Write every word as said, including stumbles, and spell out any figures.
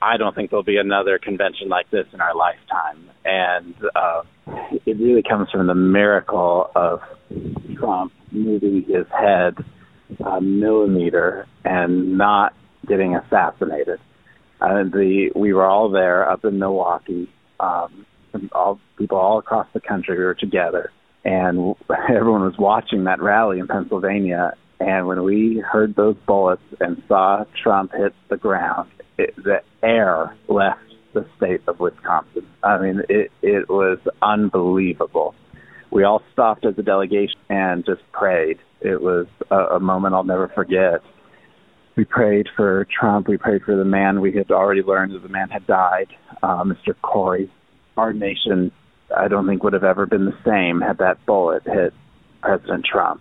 I don't think there'll be another convention like this in our lifetime. And uh, it really comes from the miracle of Trump moving his head a millimeter and not getting assassinated. Uh, the we were all there up in Milwaukee. Um, all people all across the country were together, and everyone was watching that rally in Pennsylvania. And when we heard those bullets and saw Trump hit the ground, it, the air left the state of Wisconsin. I mean, it, it was unbelievable. We all stopped as a delegation and just prayed. It was a, a moment I'll never forget. We prayed for Trump. We prayed for the man we had already learned that the man had died, uh, Mister Corey. Our nation, I don't think, would have ever been the same had that bullet hit President Trump.